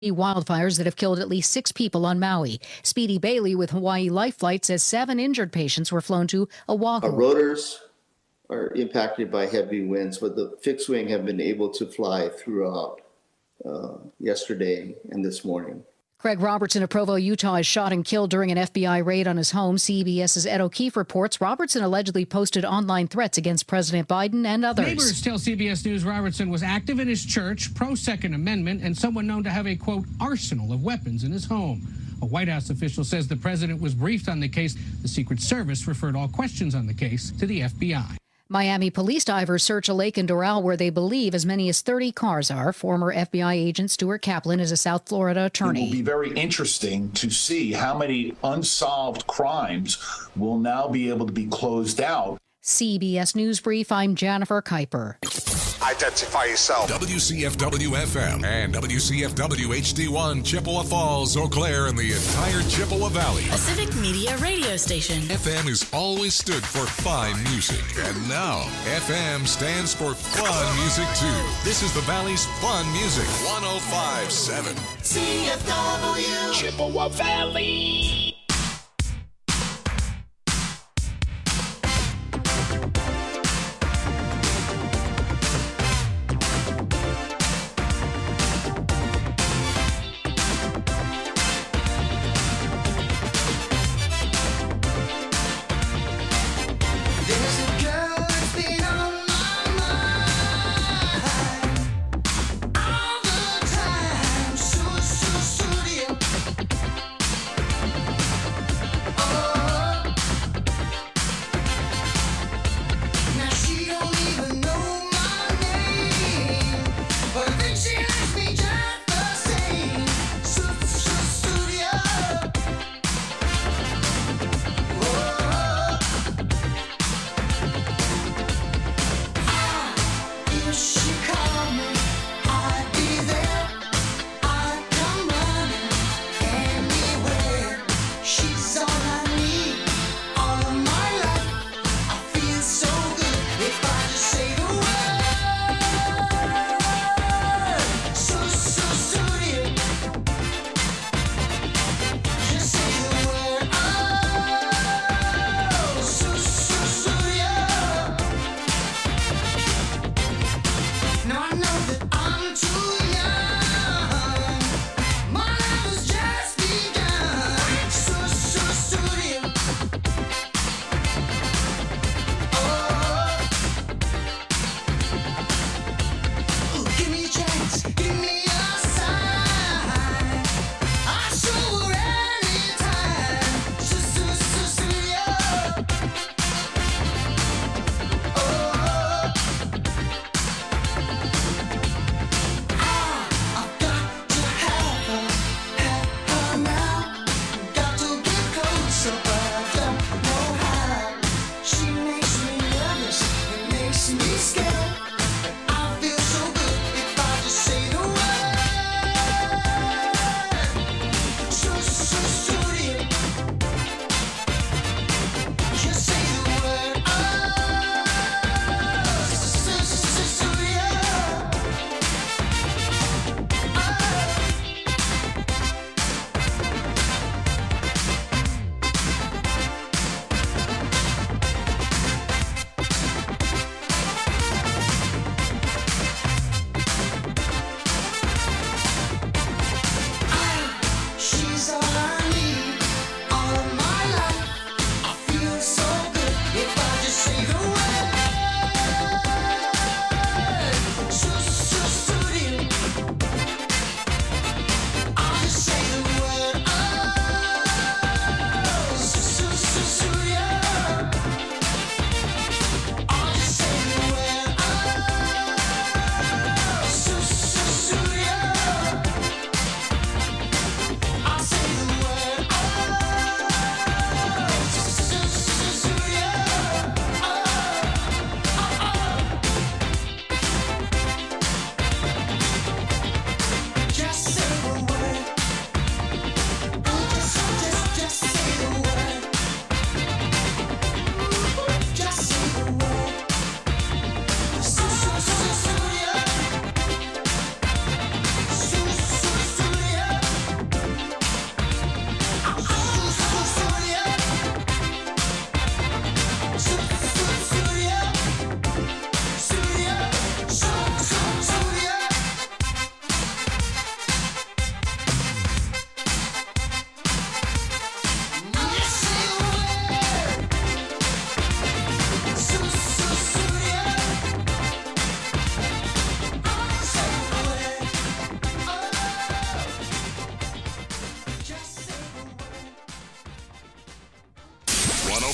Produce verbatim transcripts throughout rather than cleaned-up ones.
Wildfires that have killed at least six people on Maui. Speedy Bailey with Hawaii Life Flight says seven injured patients were flown to Oahu. Our rotors are impacted by heavy winds, but the fixed wing have been able to fly throughout uh, yesterday and this morning. Craig Robertson of Provo, Utah, is shot and killed during an F B I raid on his home. CBS's Ed O'Keefe reports Robertson allegedly posted online threats against President Biden and others. Neighbors tell C B S News Robertson was active in his church, pro-Second Amendment, and someone known to have a, quote, arsenal of weapons in his home. A White House official says the president was briefed on the case. The Secret Service referred all questions on the case to the F B I. Miami police divers search a lake in Doral where they believe as many as thirty cars are. Former F B I agent Stuart Kaplan is a South Florida attorney. It will be very interesting to see how many unsolved crimes will now be able to be closed out. C B S News Brief, I'm Jennifer Kuiper. Identify yourself. W C F W F M and W C F W H D one, Chippewa Falls, Eau Claire, and the entire Chippewa Valley. A Civic Media radio station. F M has always stood for fine music. And now, F M stands for fun music, too. This is the Valley's fun music. one oh five point seven. C F W. Chippewa Valley.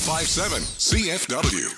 five seven C F W.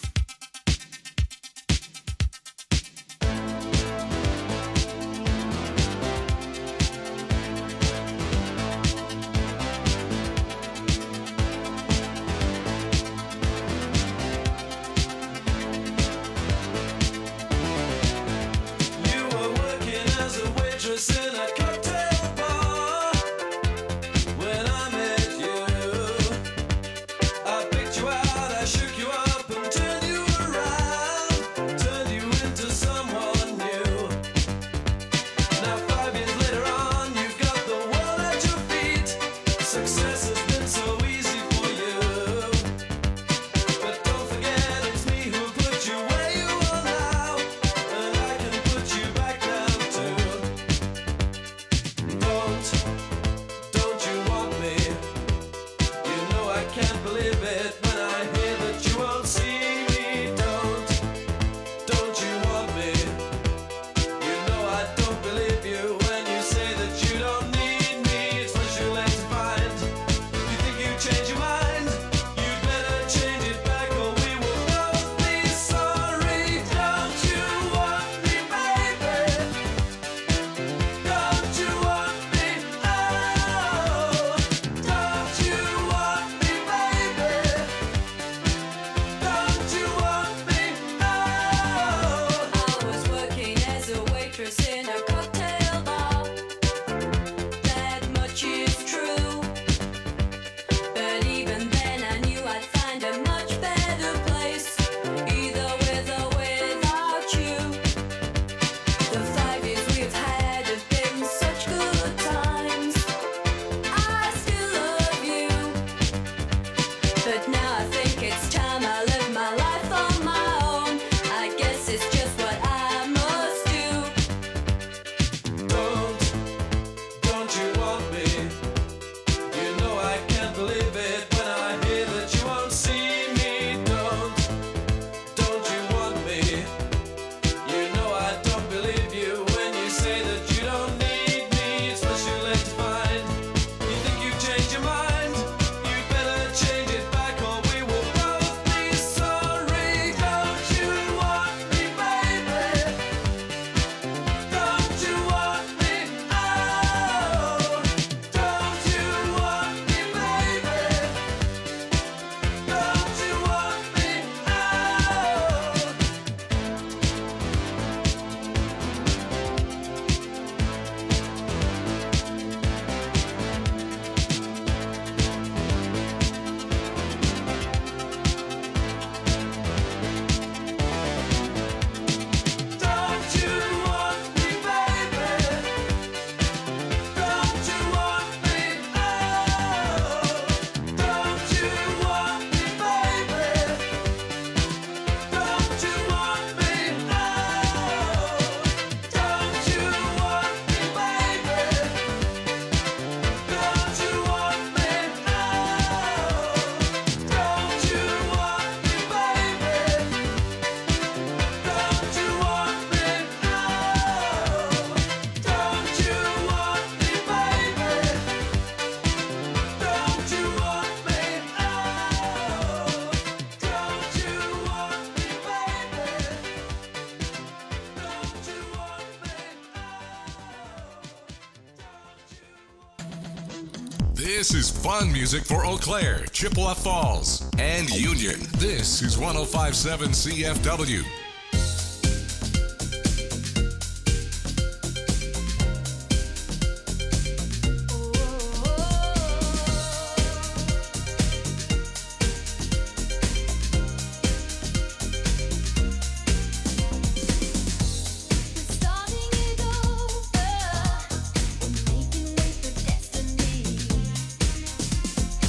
This is fun music for Eau Claire, Chippewa Falls, and Union. This is one oh five point seven C F W.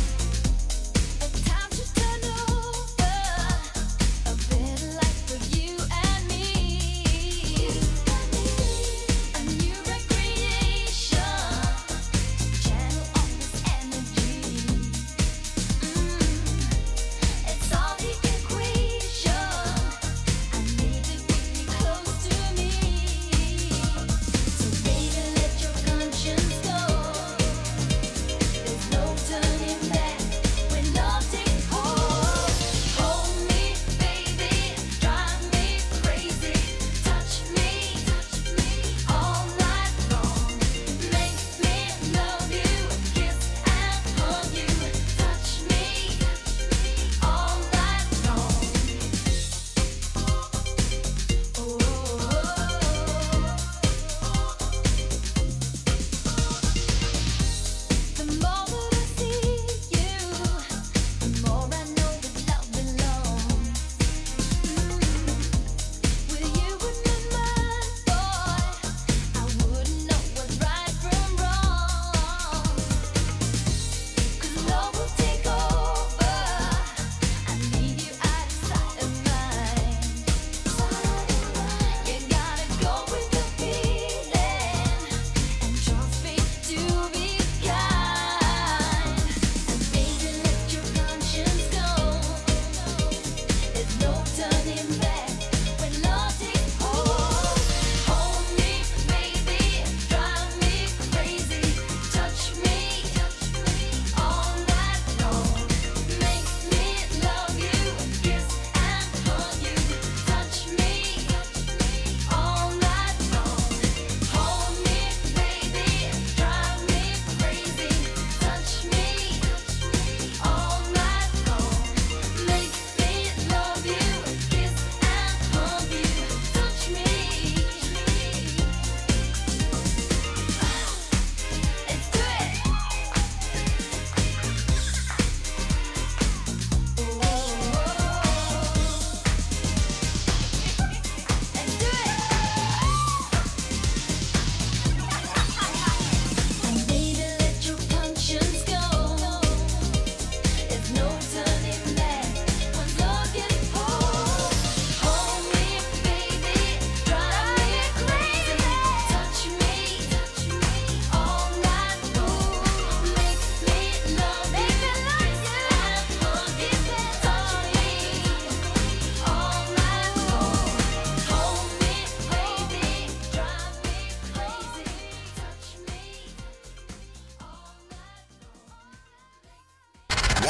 Time to turn over a bit like for you.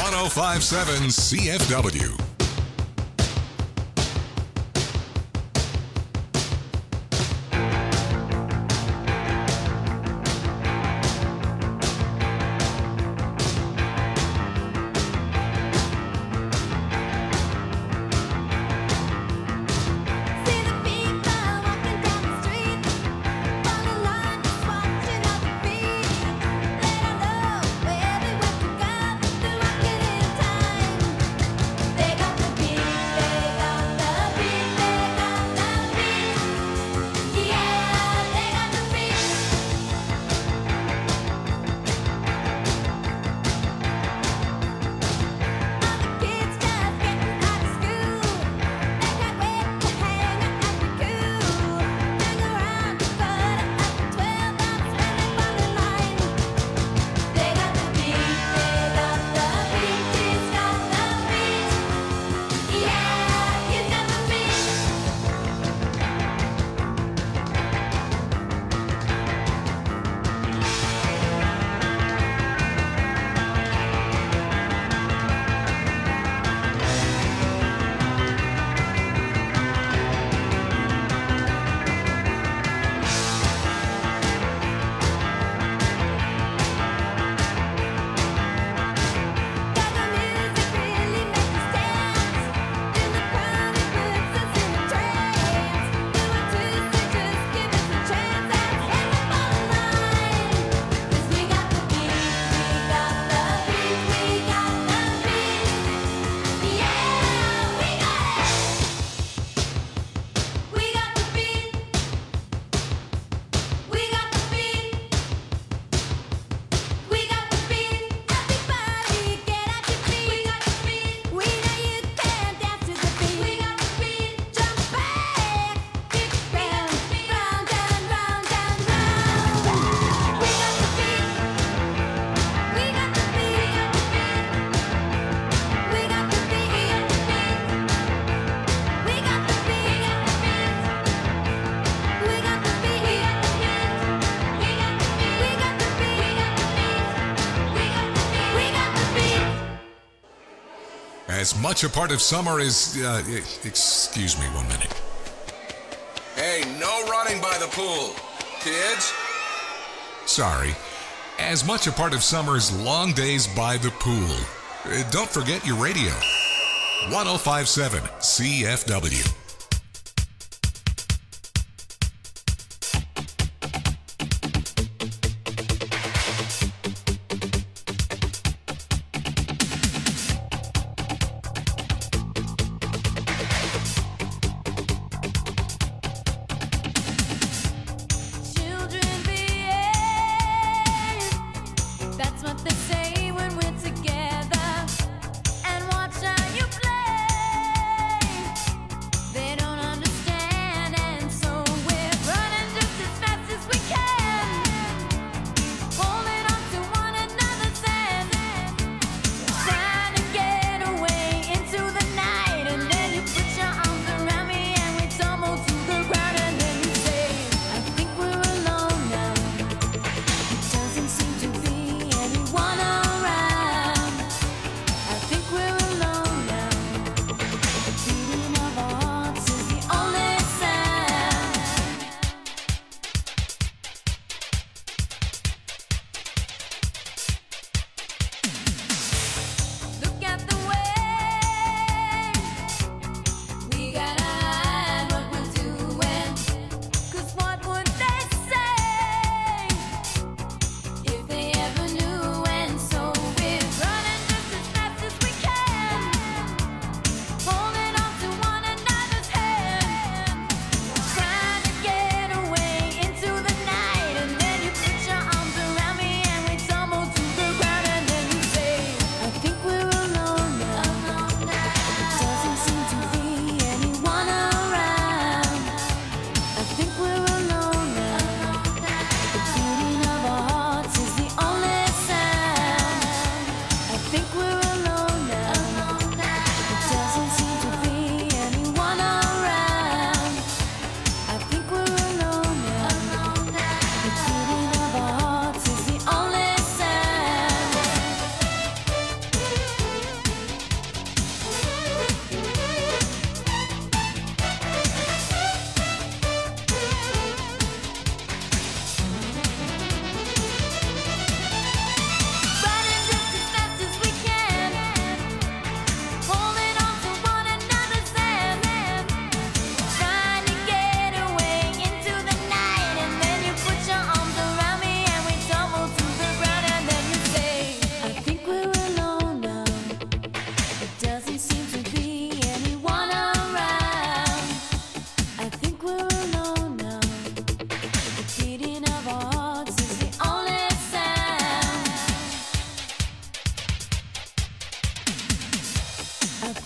one oh five point seven C F W. As much a part of summer as, uh, excuse me one minute. Hey, no running by the pool, kids. Sorry. As much a part of summer's long days by the pool. Uh, don't forget your radio. one oh five point seven C F W. Together and watch how you play.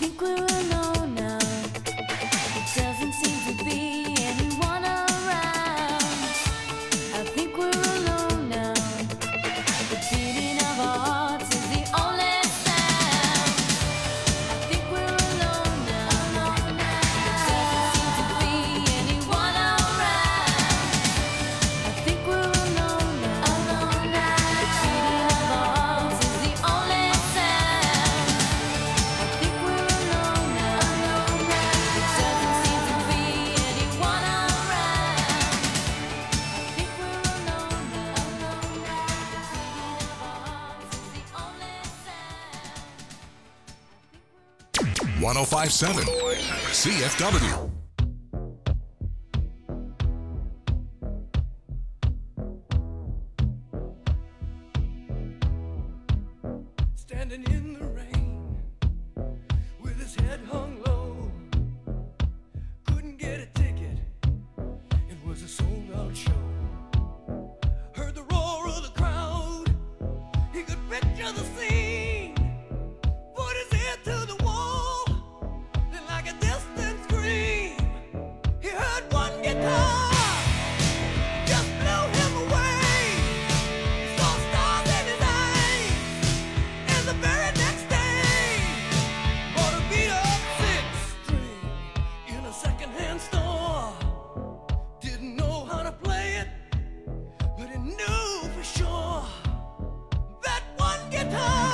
think we're alone now. It doesn't seem to be anyone around. I think we're alone now. The beating of our hearts is the only sound. I think we're alone now. It doesn't seem to be anyone around. I think we're alone now. The beating of our hearts is the only sound. I think we're alone now. It doesn't seem to be anyone around. I think we're alone now. The beating of our hearts is the only sound. one oh five point seven C F W. Standing in the rain with his head hung low, couldn't get a ticket, it was a sold out show. Heard the roar of the crowd, he could picture the scene, put his ear to the wall, then like a distant scream, he heard one guitar, just blew him away. He saw stars in his eyes. And the very next day, bought a beat up six string in a secondhand store. Didn't know how to play it, but he knew for sure that one guitar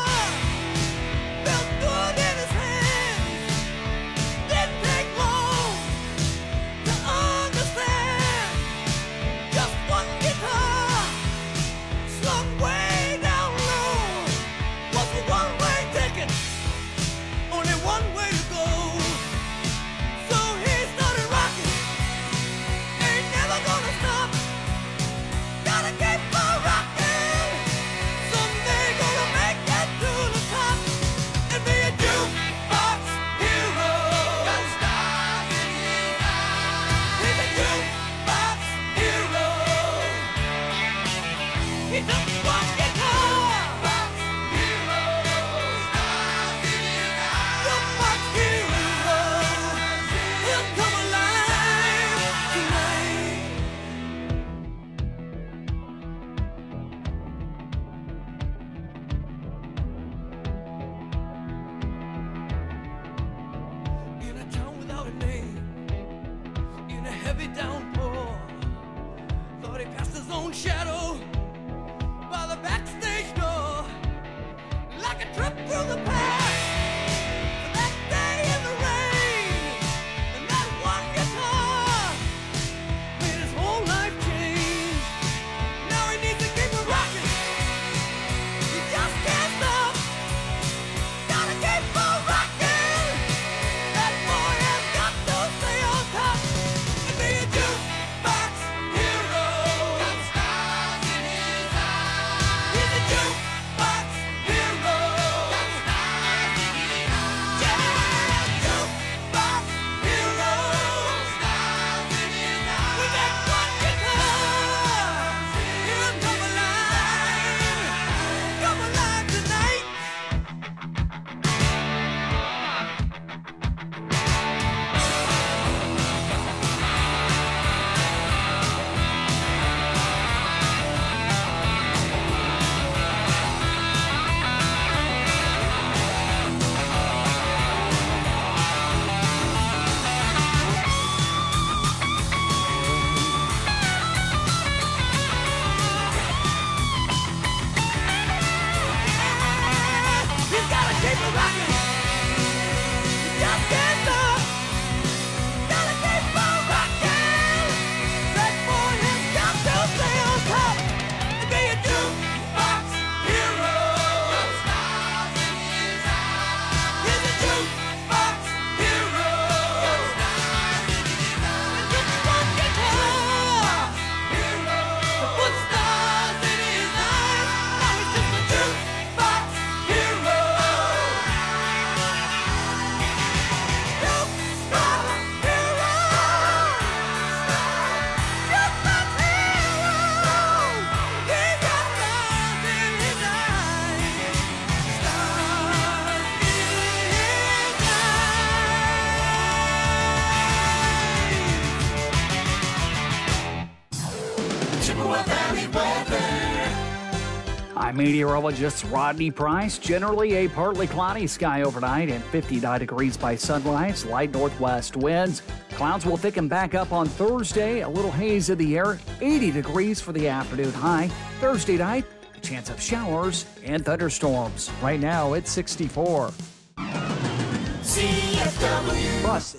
I'm meteorologist Rodney Price. Generally a partly cloudy sky overnight and fifty-nine degrees by sunrise, light northwest winds. Clouds will thicken back up on Thursday, a little haze in the air, eighty degrees for the afternoon high. Thursday night, a chance of showers and thunderstorms. Right now, it's sixty-four. C F W. Busted.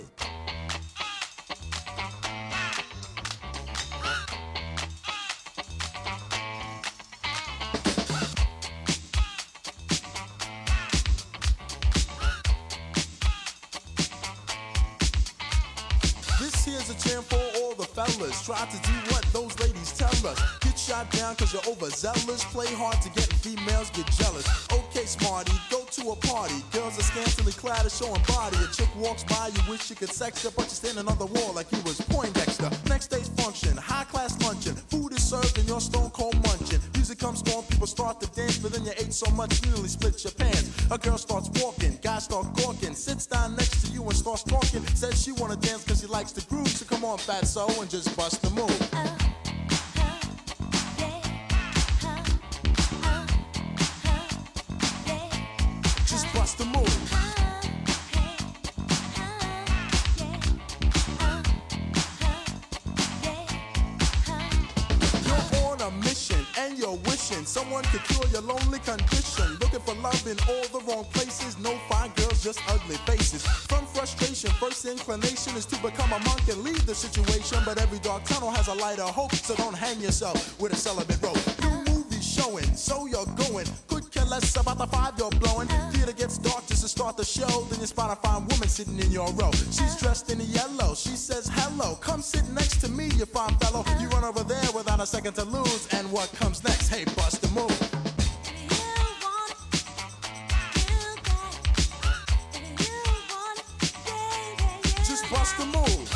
Try to do what those ladies tell us. Get shot down cause you're overzealous. Play hard to get females get jealous. Okay, smarty, go to a party. Girls are scantily clad, showing body. A chick walks by, you wish you could sex her, but you're standing on the wall like you was Poindexter. Next day's function, high class luncheon. Food is served and you're stone cold munching. Music comes on, people start to dance, but then you ate so much you nearly split your pants. A girl starts walking, guys start gawking, sits down next to you and starts talking. Says she wanna dance cause she likes the groove, so come on, fatso, and just bust the move. Just bust the move. You're on a mission and you're wishing someone could cure your lonely condition. Looking for love in all the wrong places. No fine girls, just ugly faces. From frustration, first inclination is to become a monk and leave the situation. But every dark tunnel has a light of hope, so don't hang yourself with a celibate rope. New movies showing, so you're going. Could care less about the five you're blowing. Theater gets dark just to start the show. Then you spot a fine woman sitting in your row. She's dressed in yellow. She says hello. Come sit next to me, you fine fellow. You run over there without a second to lose. And what comes next? Hey, bust the move. Just bust the move.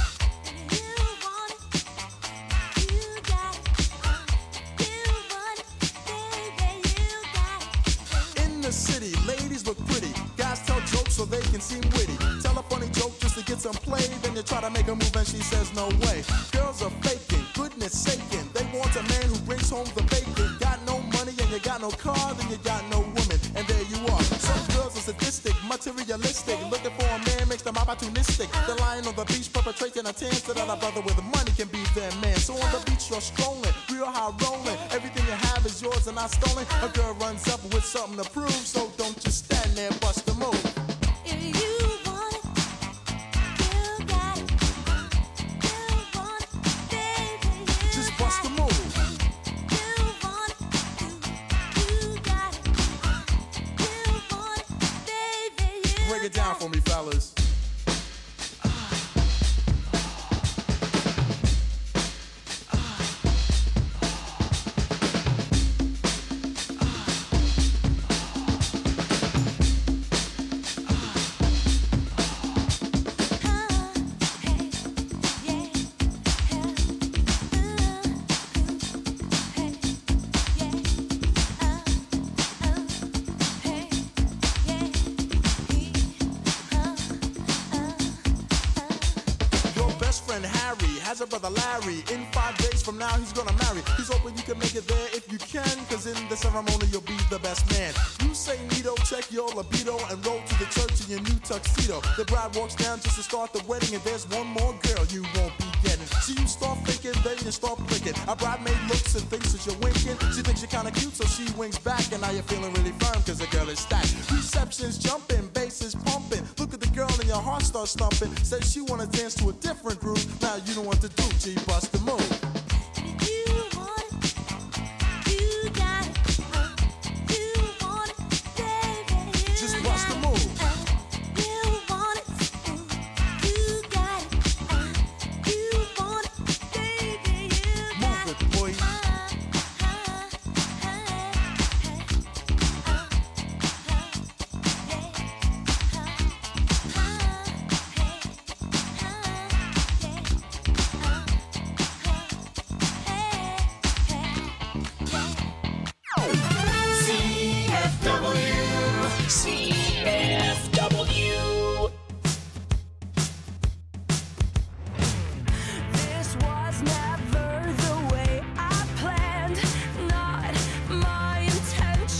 In the city, ladies look pretty. Guys tell jokes so they can seem witty. Tell a funny joke just to get some play. Then you try to make a move and she says no way. Girls are faking, goodness saking. They want a man who brings home the bacon. Got no money and you got no car, then you got no woman. And there you are. Some girls are sadistic, materialistic. Looking for a man makes them opportunistic. They're lying on the beach perpetrating a tan so that a brother with money can be their man. So on the beach you're strolling, real high rolling. Everything you have is yours and not stolen. A girl runs up with something to prove, so don't just stand there, bust the move. If you want it, you got it. You want it, baby, you Just bust the move. You want it, you got it. You want it, baby, you Break it down for me, fellas. Has a brother Larry. In five days from now he's gonna marry. He's hoping you can make it there if you can, cause in the ceremony you'll be the best man. You say neato, check your libido, and roll to the church in your new tuxedo. The bride walks down just to start the wedding, and there's one more girl you won't be getting. So you start thinking, then you start blinking. A bridemaid looks and thinks that you're winking. She thinks you're kinda cute, so she winks back, and now you're feeling really firm cause the girl is stacked. Reception's jumping, bass is pumping. Look at the girl and your heart starts thumping. Says she wanna dance to a different groove. Now you know what to do, G, bust the move. You want it, you got it. You want it, baby, you Just bust the move. You want it, you got it. You want it, baby, you got Move it, boy. C F W. This was never the way I planned, not my intention.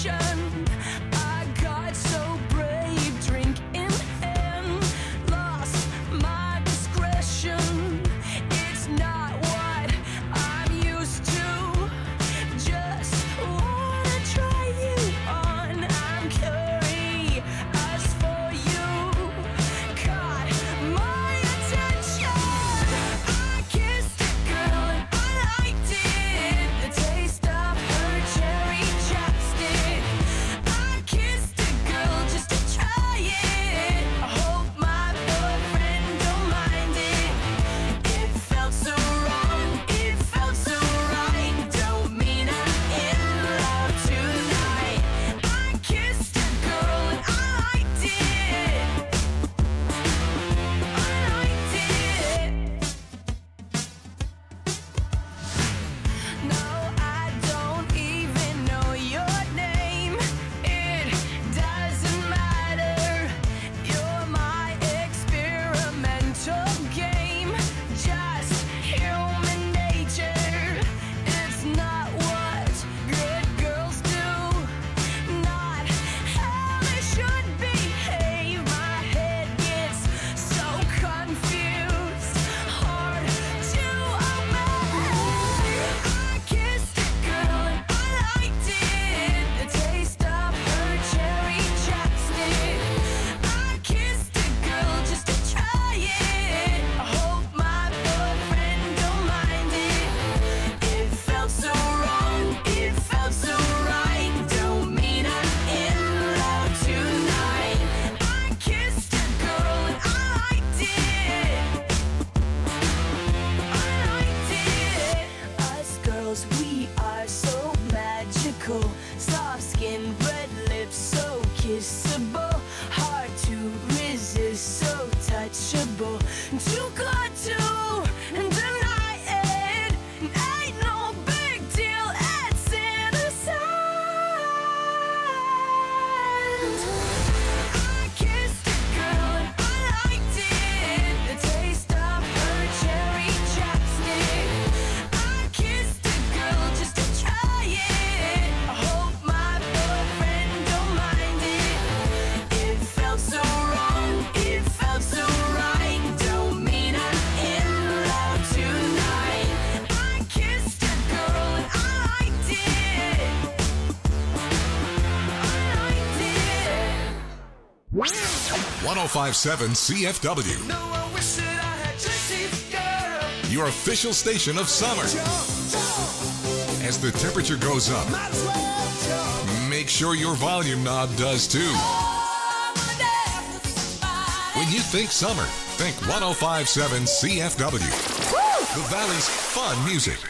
irresistible, hard to resist, so touchable, too good to deny it. Ain't no big deal, it's innocent. I kissed a girl and I liked it, the taste of her cherry chapstick. I kissed a girl just to try it. I hope my boyfriend don't mind it. It felt so wrong, it felt so right. Don't mean I'm in love tonight. I kissed a girl and I liked it. I liked it. one oh five point seven C F W, No, I wish that I had Jesse's girl. your official station of summer. As the temperature goes up, Might as well jump. make sure your volume knob does too. When you think summer, think one oh five point seven C F W. The Valley's fun music.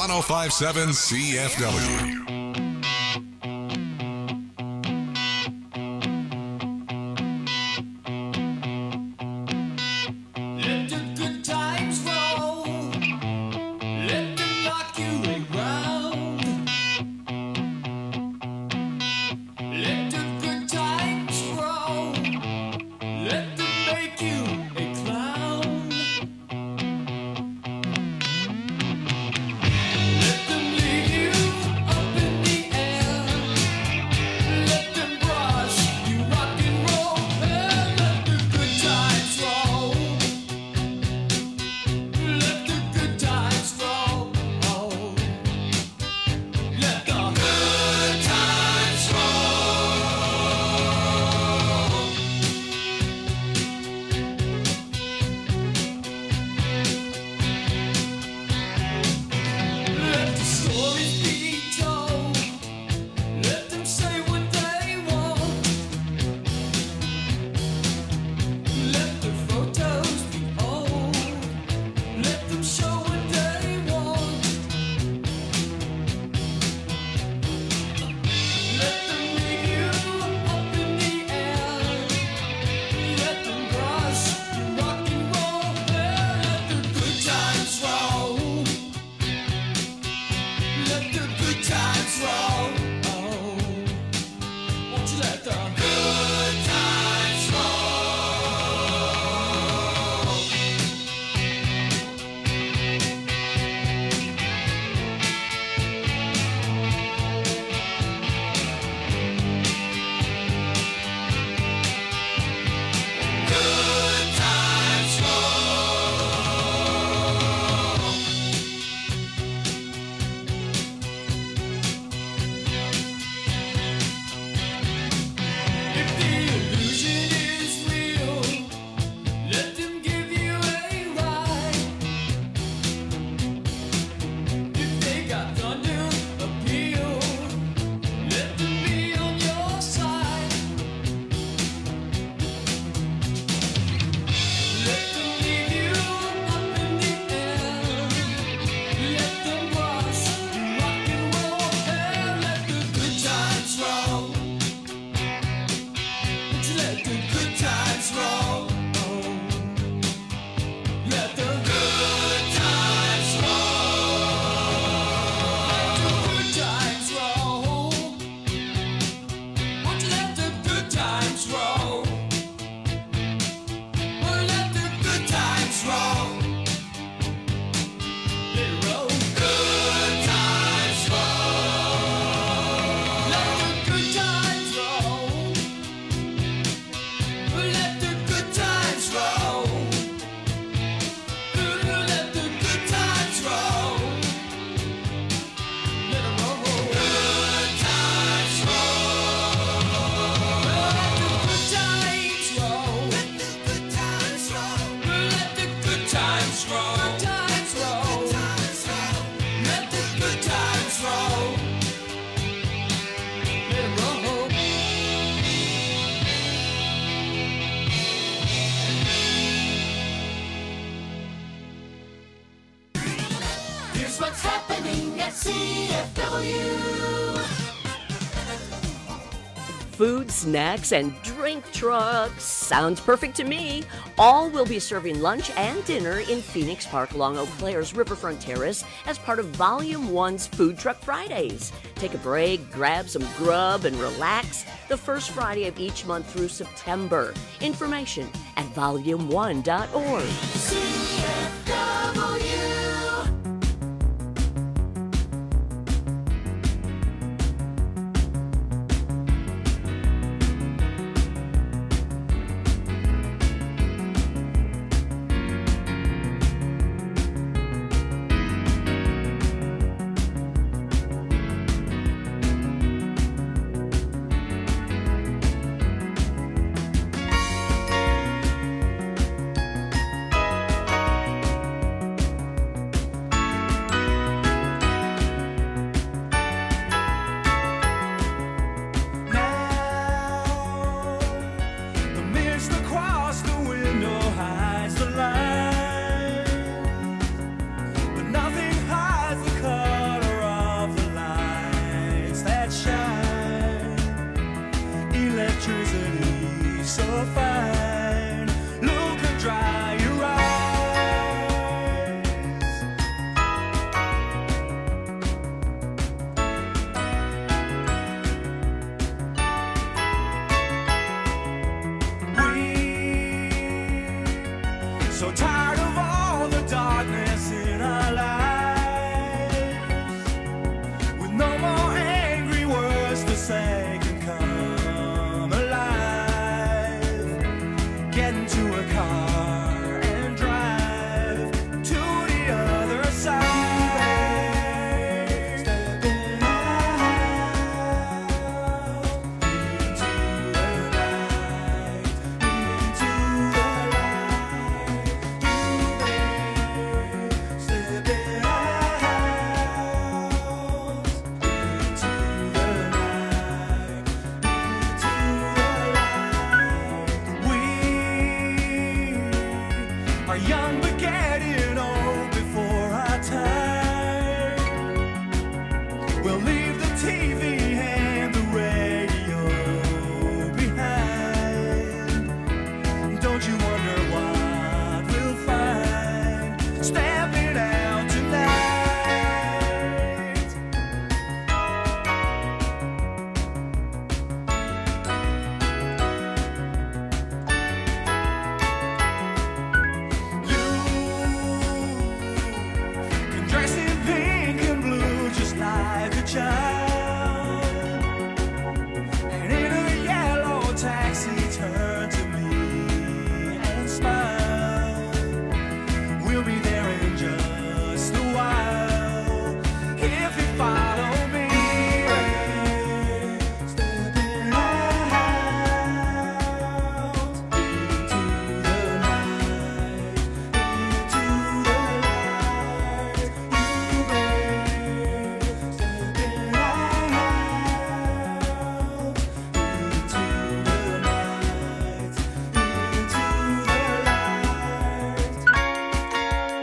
one oh five point seven C F W. what's happening at C F W. Food, snacks, and drink trucks. Sounds perfect to me. All will be serving lunch and dinner in Phoenix Park along Eau Claire's Riverfront Terrace as part of Volume one's Food Truck Fridays. Take a break, grab some grub, and relax the first Friday of each month through September. Information at volume one dot org. C F W. electricity so fine. Look and dry your eyes. We so tired of all the darkness in our lives, with no more angry words to say can come alive. Get into a car and drive to the other side. Stepping out into the night, into the light. Stepping out into the night, into the light. We are young but getting old before our time. We'll leave the T V and the radio behind. Don't you wonder what we'll find stepping out tonight? Can dress in pink and blue just like a child, and in a yellow taxi turn to me and smile. We'll be there in just a while if you follow me. Stepping out into the night, into the light. You may stepping out into the night, into the light.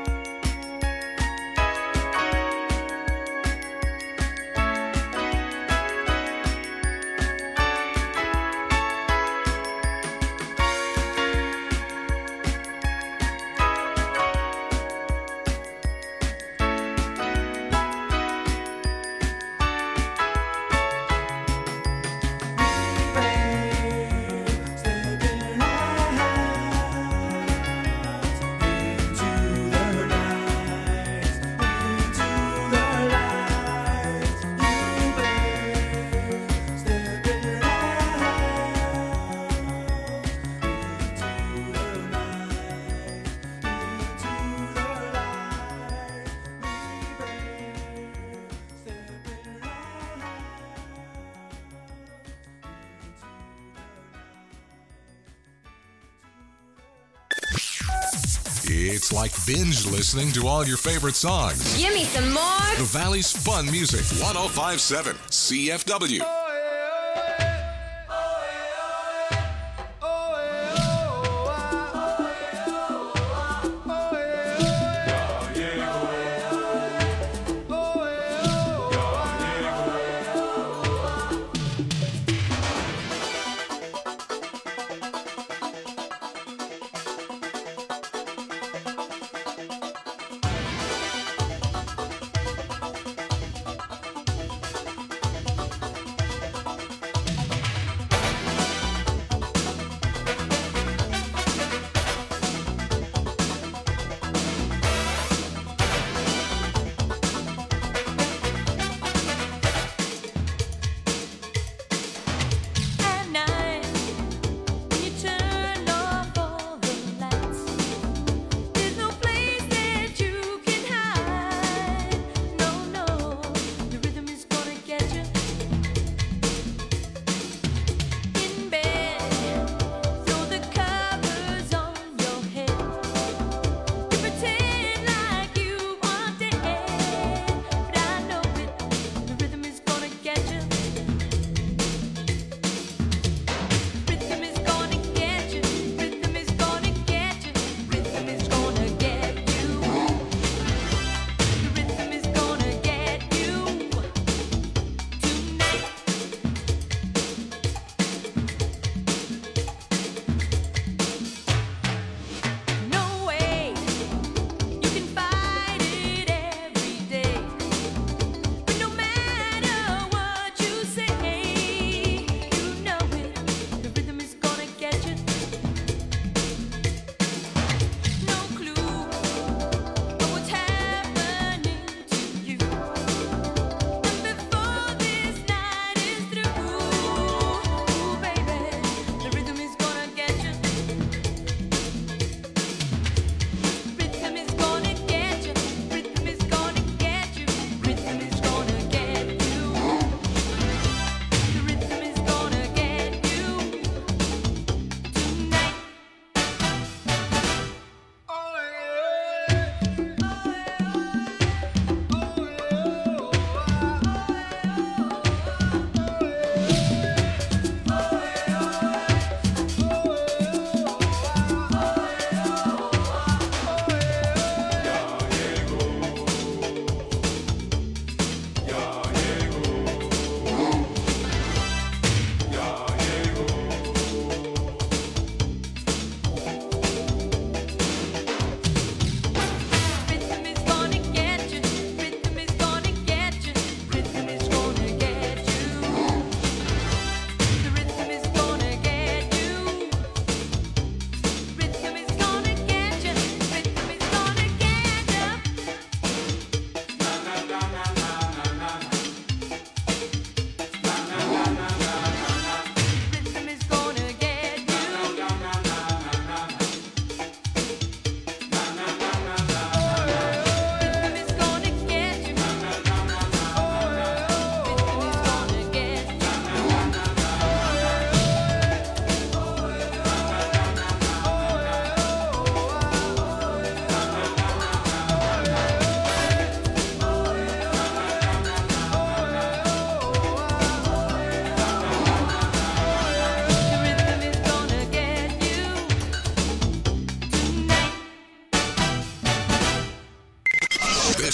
It's like binge listening to all your favorite songs. Give me some more. The Valley's fun music. ten fifty-seven C F W.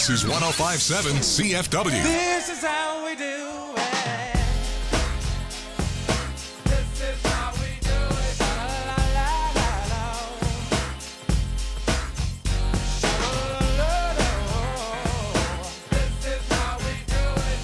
This is one oh five point seven C F W. This is how we do it. This is how we do it. Sha-la-la-la-la-la. Sha-la-la-la-la. This is how we do it.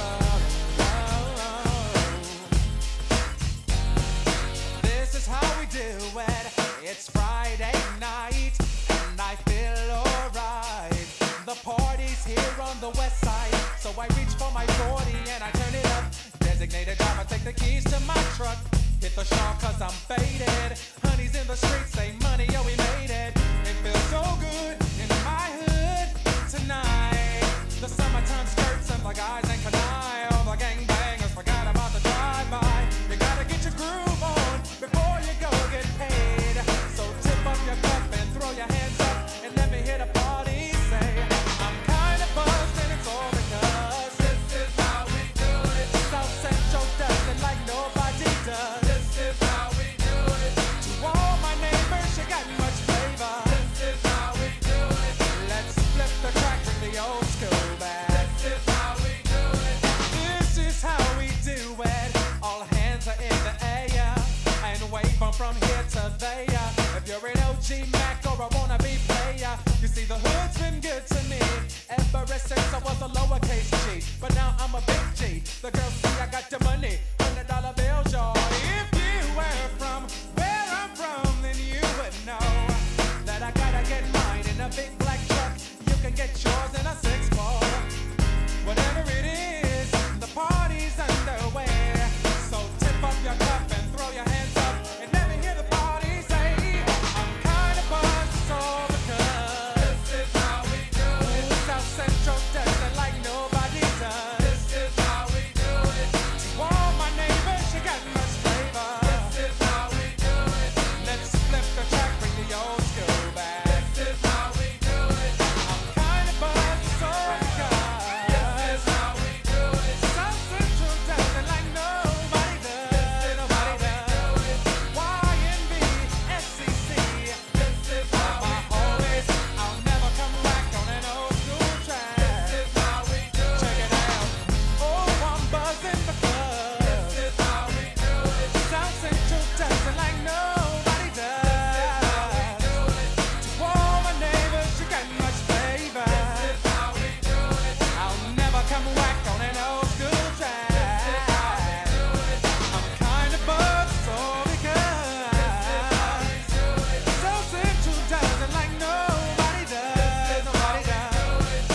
Sha-la-la-la-la. This is how we do it. It's Friday night and I feel alright. The party's here on the west side, so I reach for my forty and I turn it up. Designated driver, take the keys to my truck. Hit the shop cause I'm faded. Honey's in the streets, say money, yo, we made it. It feels so good in my hood tonight. The summertime skirts and the guys ain't canine. All the gangbangers forgot about the drive-by. You gotta get your groove on before you go get paid. So tip up your cup and throw your hands up and let me hear the party say, I'm kinda buzzed and it's all because this is how we do it. South Central does it like nobody does. This is how we do it. To all my neighbors, you got much flavor. This is how we do it. Let's flip the track, bring the old school back. This is how we do it. This is how we do it. All hands are in the air and wave on from here to there. If you're an O G Mac or a wannabe player, you see the hood's been good to me ever since I was a lowercase G. But now I'm a big G. The girls see I got the money, hundred dollar bills, y'all. If you were from where I'm from, then you would know that I gotta get mine in a big black truck. You can get yours in a six four. Whatever it is, the party's underway. So tip up your cup and throw your hands up and let me hear the party say, I'm kinda buzzed, it's all because this is how we do it. South Central does it like nobody does. This is how we do it. To all my neighbors, you got much flavor. This is how we do it. Let's flip the track, bring the old school back. This is how we do it. I'm kinda buzzed, it's all because this is how we do it. South Central does it like nobody does. Nobody does. Y N B, S C C. This is how my homies. I'll never come back on an old school track. This is how we do it. Check it out. Oh, I'm buzzing because this is how we do it. South Central does it like nobody does. This is how we do it. To all my neighbors, you got much flavor. This is how we do it. I'll never come back on an old school track. This is how we do it. I'm kinda buzzed, so because this is how we do it. South Central does it like nobody does. Nobody does.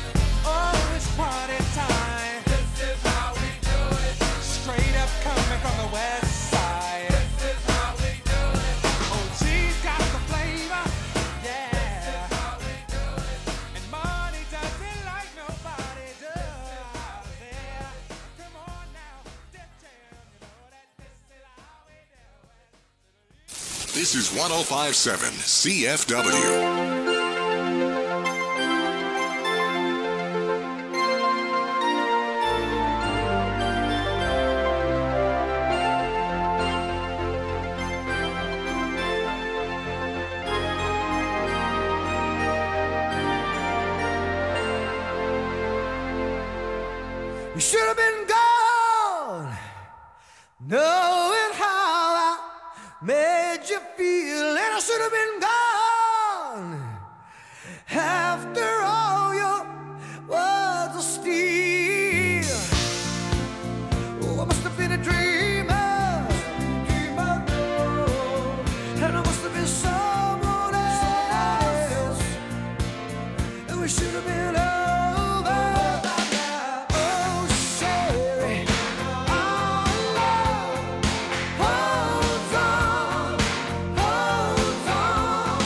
Oh, it's party time. This is how we do it. Straight up coming from the west side. This is how we do it. O G's got the flavor. Yeah. This is how we do it. And money does it like nobody does. Yeah. Come on now, Def Jam. You know that this is how we do it. This is one oh five point seven C F W. You should have been gone, knowing how I made you feel, and I should have been gone after all your words of steel. Oh, I must have been a dreamer, dreamer, and I must have been someone else, and we should have been over. Oh, Sherry, our love holds on, holds on.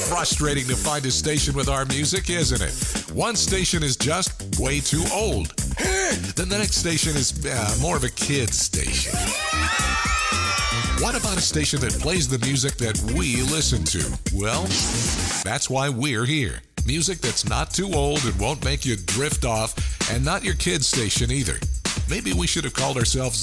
Frustrating to find a station with our music, isn't it? One station is just way too old. Then the next station is uh, more of a kid's station. What about a station that plays the music that we listen to? Well, that's why we're here. Music that's not too old and won't make you drift off, and not your kid's station either. Maybe we should have called ourselves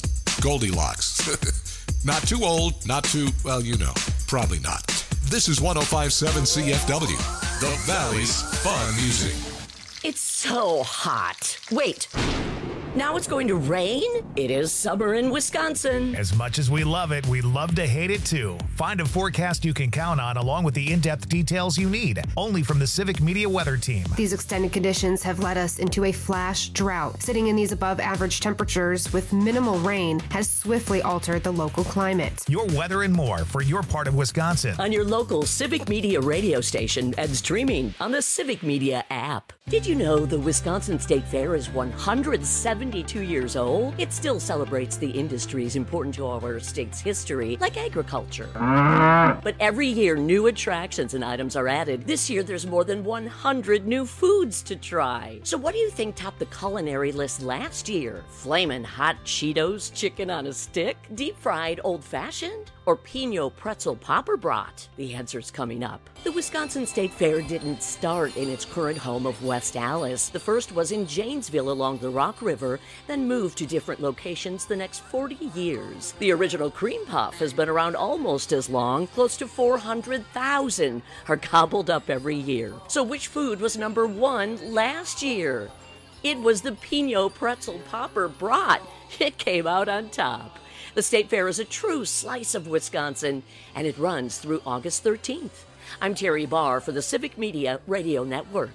Goldilocks. Not too old, not too, well, you know, probably not. This is one oh five point seven C F W, the Valley's fun music. It's so hot. Wait. Now it's going to rain? It is summer in Wisconsin. As much as we love it, we love to hate it too. Find a forecast you can count on along with the in-depth details you need. Only from the Civic Media Weather Team. These extended conditions have led us into a flash drought. Sitting in these above average temperatures with minimal rain has swiftly altered the local climate. Your weather and more for your part of Wisconsin. On your local Civic Media radio station and streaming on the Civic Media app. Did you know the Wisconsin State Fair is one hundred seventy-two years old? It still celebrates the industries important to our state's history, like agriculture. But every year, new attractions and items are added. This year, there's more than one hundred new foods to try. So what do you think topped the culinary list last year? Flamin' hot Cheetos chicken on a stick? Deep-fried old-fashioned? Or Pinot pretzel popper brat? The answer's coming up. The Wisconsin State Fair didn't start in its current home of West Allis. The first was in Janesville along the Rock River, then moved to different locations the next forty years. The original cream puff has been around almost as long. Close to four hundred thousand are gobbled up every year. So which food was number one last year? It was the Pinot pretzel popper brat. It came out on top. The State Fair is a true slice of Wisconsin, and it runs through August thirteenth. I'm Terry Barr for the Civic Media Radio Network.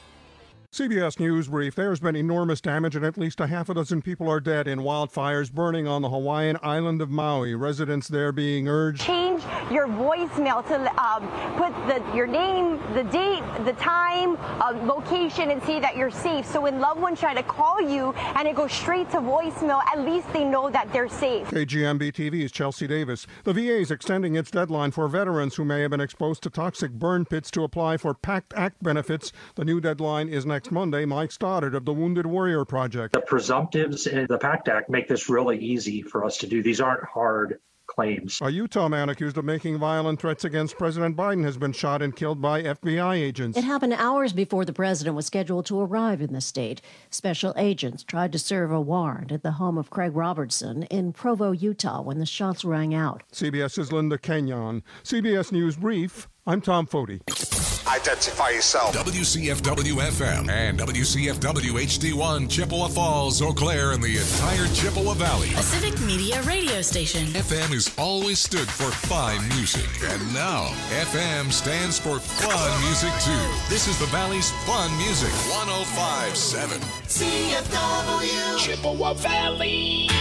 C B S News Brief. There's been enormous damage and at least a half a dozen people are dead in wildfires burning on the Hawaiian island of Maui. Residents there being urged... Change your voicemail to um, put the, your name, the date, the time, uh, location, and say that you're safe. So when loved ones try to call you and it goes straight to voicemail, at least they know that they're safe. K G M B T V's Chelsea Davis. The V A is extending its deadline for veterans who may have been exposed to toxic burn pits to apply for PACT Act benefits. The new deadline is next Monday. Mike Stoddard of the Wounded Warrior Project. The presumptives in the PACT Act make this really easy for us to do. These aren't hard claims. A Utah man accused of making violent threats against President Biden has been shot and killed by F B I agents. It happened hours before the president was scheduled to arrive in the state. Special agents tried to serve a warrant at the home of Craig Robertson in Provo, Utah, when the shots rang out. CBS's Linda Kenyon. C B S News Brief. I'm Tom Foti. Identify yourself. W C F W F M and W C F W H D one, Chippewa Falls, Eau Claire, and the entire Chippewa Valley. A Civic Media radio station. F M has always stood for fine music, and now F M stands for fun music too. This is the Valley's fun music. one oh five point seven C F W Chippewa Valley.